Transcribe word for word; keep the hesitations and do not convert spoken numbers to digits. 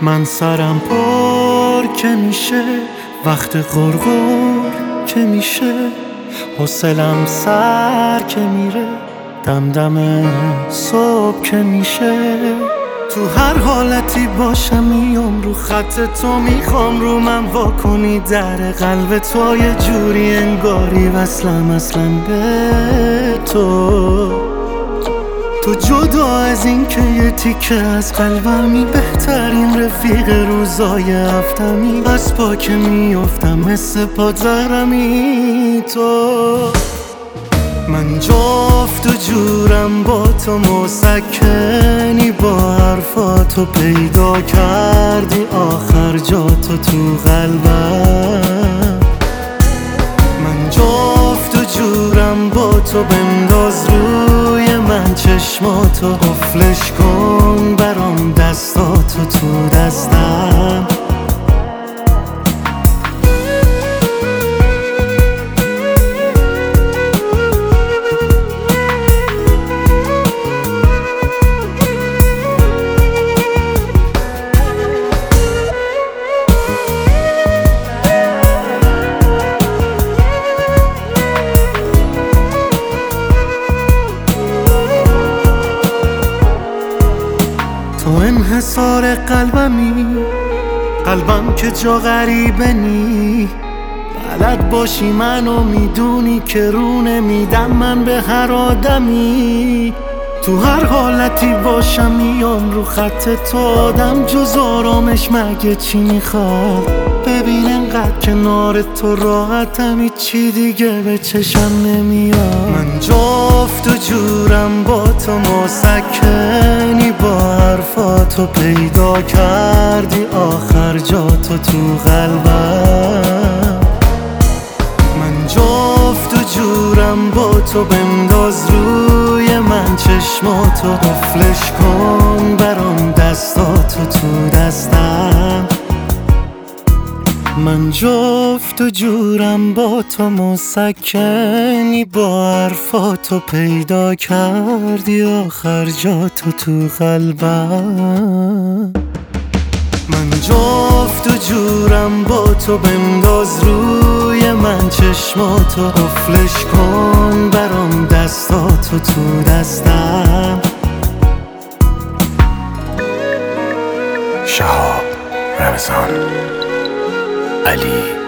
من سرم پر که میشه وقت غرغر که میشه، حوصلم سر که میره دم دم صبح که میشه. تو هر حالتی باشم میام رو خط تو، میخوام رو من واکنی در قلب تو، یه جوری انگاری وصلم اصلا به تو. تو جدا از این که یه تیکه از قلبمی، بهترین رفیق روزای هفتمی، از پا که میافتم مثل پادزهرمی تو. من جفت و جورم با تو، مسکنی با حرفاتو پیدا کردی آخر جاتو تو قلبم. من جفت و جورم با تو، بنداز روی من چشماتو، قفلش کن برام دستاتو تو دستم. تو انحصار قلبمی، قلبم که جا غریبه نی، بلد باشی منو میدونی که رو نمیدم من به هر آدمی. تو هر حالتی باشم میام رو خط تو، آدم جز آرامش مگه چی میخواد؟ ببین انقدر کنار تو راحتم، هیچی دیگه به چشم نمیاد. من جفت و جورم با تو، مسکنی با حرفاتو پیدا کردی آخر جاتو تو قلبم. من جفت و جورم با تو، بنداز روی من چشماتو، قفلش کن برام دستاتو تو دستم. من جفت و جورم با تو، مسکنی با حرفاتو پیدا کردی آخر جاتو تو قلبم. من جفت و جورم با تو، بنداز روی من چشماتو، قفلش کن برام دستاتو تو دستم. شهاب رمضان علی